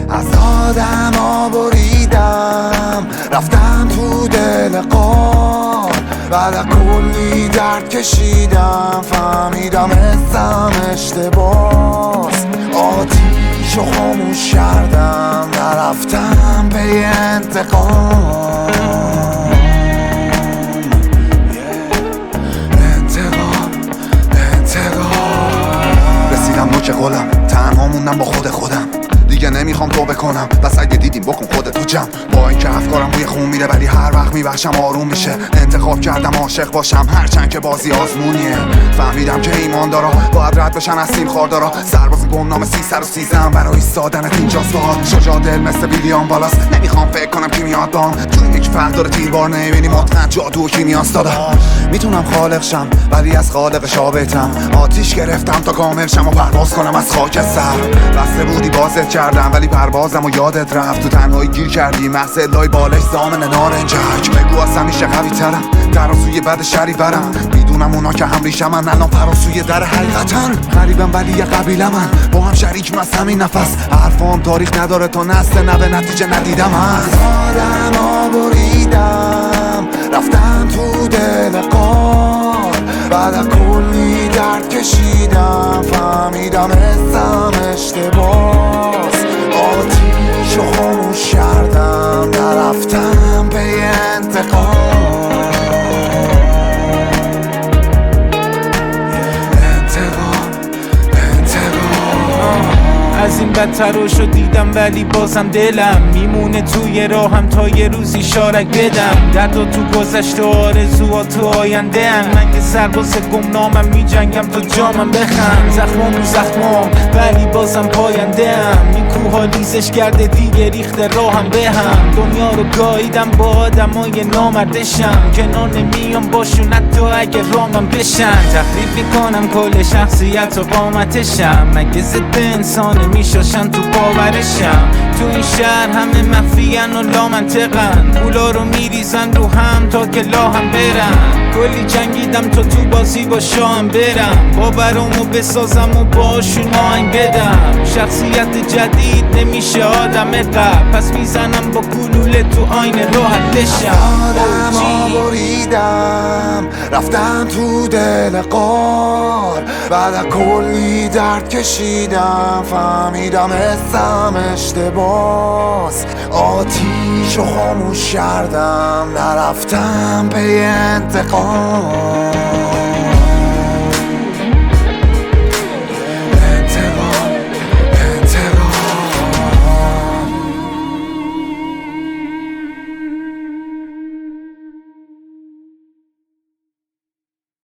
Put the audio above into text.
از آدما بریدم رفتم تو دل قار، بعد از کلی درد کشیدم فهمیدم حسم اشتباس. آتیشو خاموش کردم نرفتم به انتقام. رسیدم نوک قلم، تنها موندم با خودم. دیگه نمیخوام تو بکنم، بس اگه دیدیم بکن خودت تو جمع. با اینکه افکارم روی خون میره ولی هر وقت میبخشم آروم میشه. انتخاب کردم عاشق باشم هرچند که بازی آزمونیه. فهمیدم که ایماندارا باید رد بشن از تیم خاردارا. سرباز گمنام 313 برای ایستادنت اینجاست. باهات شجاع دل مثل ویلیام والاس. نمیخوام فکر کنم کی میاد بام، چون یک فرد داره تیربار نمیبینی مطمئن جادو و کیمیاست. داداش میتونم خالق شم ولی از خالق شابتم. آتیش گرفتم تا کامل شم و پرواز کنم از خاک سر. بسته بودی بازت کردم ولی پروازم و یادت رفت. تو تنهایی گیر کردی محض لای بالش زامن نارنجک. بگو از همیشه قوی ترم، ترازوی بد شری برم. میدونم اونا که هم ریشم من الان فراسوی در حقیقتن. غریبم ولی یه قبیله من با هم شریکیم از همین نفس. حرفام تاریخ نداره تا نسل نوه نتیجه ندیدم. از آدما بریدم رفتم تو دل قار، بعد از کلی درد کشیدم فهمیدم حسم اشتباس. آتیشو خاموش کردم نرفتم به انتقام. از این بدتراشو دیدم ولی بازم دلم میمونه توی راهم تا یه روز اشارت بدم. دردا تو گذشته آرزوها تو آینده ام. من که سرباز گمنامم میجنگم تا جامم بخم. زخمام ولی بازم پاینده ام. این کوها لیزش کرده دیگه ریخته راهم به هم. دنیا رو گاییدم با آدمای نامردشم، کنار نمیام باشون حتی اگه رامم بشن. تخریب میکنم کل شخصیت و قامتشم، مگه ضد انسان میشاشن تو باورشم. تو این شهر همه مخفیان و لامنطقن، پولا رو میریزن رو هم تا که لاهم برن. کلی جنگیدم تا تو بازی با شاهم برم، باورامو بسازم و باشون آهنگ بدم. شخصیت جدید نمیشه آدم قبل، پس میزنم با گلوله تو آینه راحت بشم. آدما بریدم رفتم تو دل قار، بعد از کلی درد کشیدم فهمیدم حسم اشتباس. آتیشو خاموش کردم نرفتم به انتقام.